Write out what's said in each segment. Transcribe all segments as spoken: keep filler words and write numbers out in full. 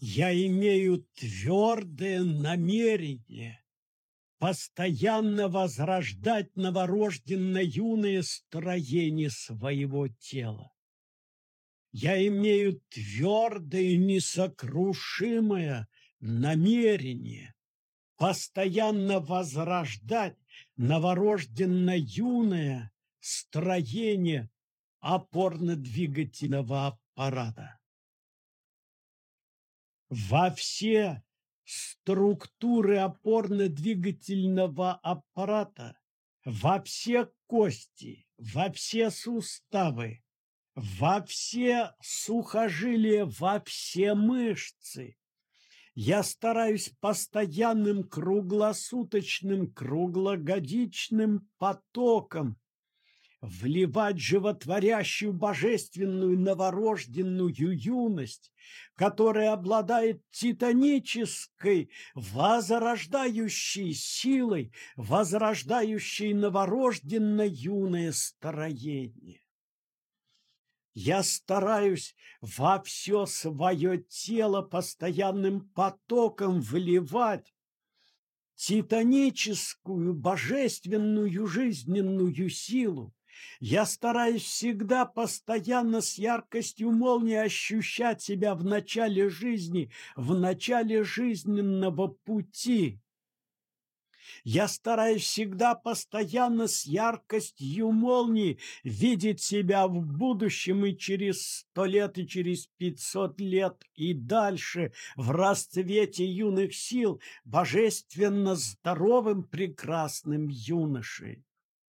Я имею твердое намерение постоянно возрождать новорожденно-юное строение своего тела. Я имею твердое, несокрушимое намерение постоянно возрождать новорожденно-юное строение опорно-двигательного аппарата. Во все структуры опорно-двигательного аппарата, во все кости, во все суставы, во все сухожилия, во все мышцы. Я стараюсь постоянным круглосуточным, круглогодичным потоком вливать животворящую божественную новорожденную юность, которая обладает титанической, возрождающей силой, возрождающей новорожденно-юное строение. Я стараюсь во все свое тело постоянным потоком вливать титаническую, божественную, жизненную силу. Я стараюсь всегда постоянно с яркостью молнии ощущать себя в начале жизни, в начале жизненного пути. Я стараюсь всегда постоянно с яркостью молнии видеть себя в будущем и через сто лет, и через пятьсот лет, и дальше в расцвете юных сил, божественно здоровым, прекрасным юношей.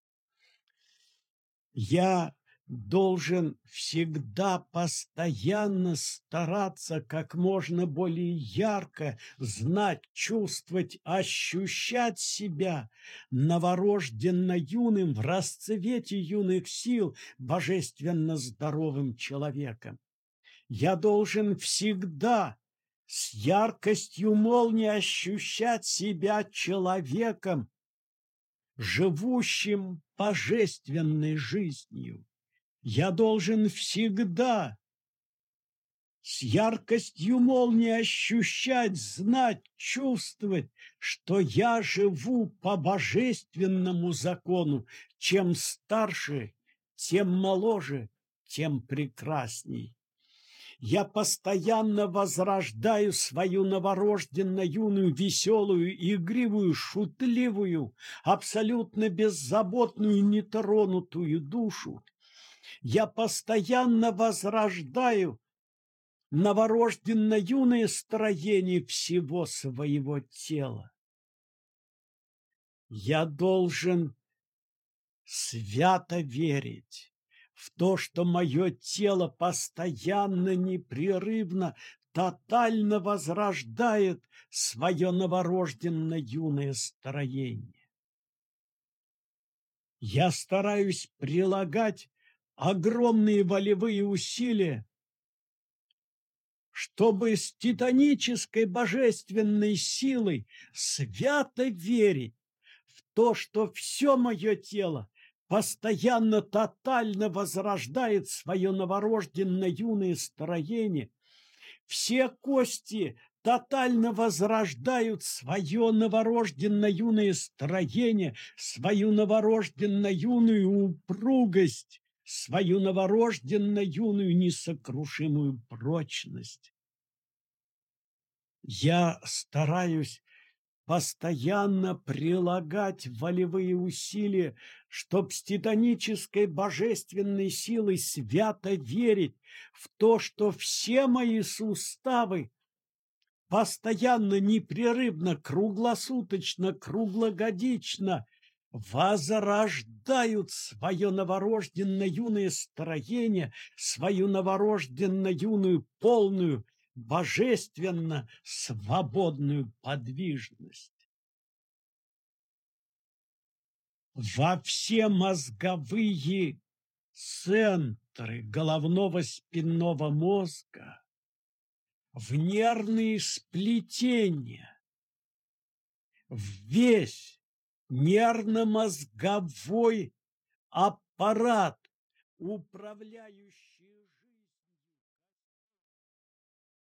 Я должен всегда постоянно стараться как можно более ярко знать, чувствовать, ощущать себя новорожденно юным, в расцвете юных сил, божественно здоровым человеком. Я должен всегда с яркостью молнии ощущать себя человеком, живущим божественной жизнью. Я должен всегда с яркостью молнии ощущать, знать, чувствовать, что я живу по божественному закону. Чем старше, тем моложе, тем прекрасней. Я постоянно возрождаю свою новорожденно-юную, веселую, игривую, шутливую, абсолютно беззаботную, нетронутую душу. Я постоянно возрождаю новорожденно-юное строение всего своего тела. Я должен свято верить в то, что мое тело постоянно, непрерывно, тотально возрождает свое новорожденно-юное строение. Я стараюсь прилагать огромные волевые усилия, чтобы с титанической божественной силой свято верить в то, что все мое тело постоянно, тотально возрождает свое новорожденно-юное строение. Все кости тотально возрождают свое новорожденно-юное строение, свою новорожденно-юную упругость, свою новорожденно-юную несокрушимую прочность. Я стараюсь постоянно прилагать волевые усилия, чтоб с титанической божественной силой свято верить в то, что все мои суставы постоянно, непрерывно, круглосуточно, круглогодично возрождают свое новорожденно-юное строение, свою новорожденно-юную полную, божественно свободную подвижность. Во все мозговые центры головного спинного мозга, в нервные сплетения, в весь нервно-мозговой аппарат, управляющий